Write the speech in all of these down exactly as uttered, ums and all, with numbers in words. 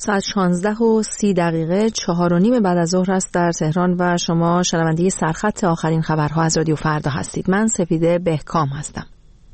ساعت شانزده و سی دقیقه چهار و نیم بعد از ظهر است در تهران و شما شنونده سرخط آخرین خبرها از رادیو فردا هستید. من سپیده بهکام هستم.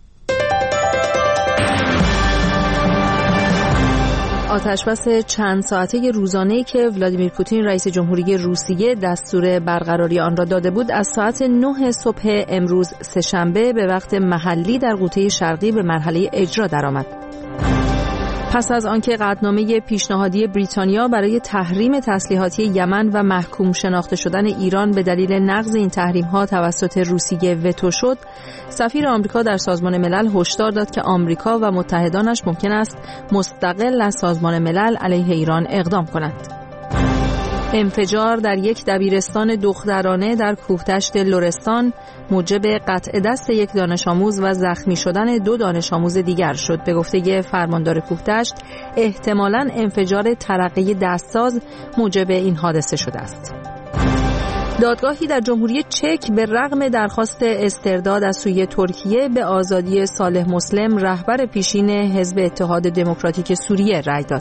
آتشبس چند ساعته روزانه‌ای که ولادیمیر پوتین رئیس جمهوری روسیه دستور برقراری آن را داده بود از ساعت نه صبح امروز سه‌شنبه به وقت محلی در قوطه شرقی به مرحله اجرا درآمد. پس از آنکه قطعنامه پیشنهادی بریتانیا برای تحریم تسلیحاتی یمن و محکوم شناخته شدن ایران به دلیل نقض این تحریم‌ها توسط روسیه وتو شد، سفیر آمریکا در سازمان ملل هشدار داد که آمریکا و متحدانش ممکن است مستقل از سازمان ملل علیه ایران اقدام کنند. انفجار در یک دبیرستان دخترانه در کوهدشت لرستان موجب قطع دست یک دانش آموز و زخمی شدن دو دانش آموز دیگر شد. به گفته فرماندار کوهدشت احتمالاً انفجار ترقه دستساز موجب این حادثه شده است. دادگاهی در جمهوری چک به رغم درخواست استرداد از سوی ترکیه به آزادی صالح مسلم رهبر پیشین حزب اتحاد دموکراتیک سوریه رأی داد.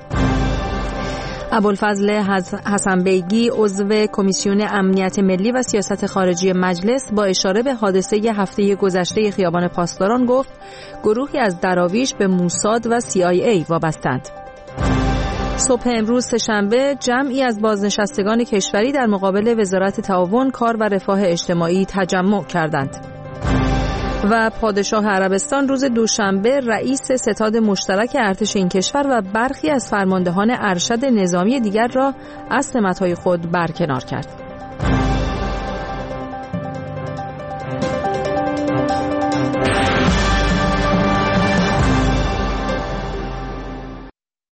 ابوالفضل حسن بیگی عضو کمیسیون امنیت ملی و سیاست خارجی مجلس با اشاره به حادثه هفته گذشته خیابان پاسداران گفت گروهی از دراویش به موساد و سی آی ای وابستند. صبح امروز سه‌شنبه جمعی از بازنشستگان کشوری در مقابل وزارت تعاون، کار و رفاه اجتماعی تجمع کردند. و پادشاه عربستان روز دوشنبه رئیس ستاد مشترک ارتش این کشور و برخی از فرماندهان ارشد نظامی دیگر را از سمت‌های خود برکنار کرد.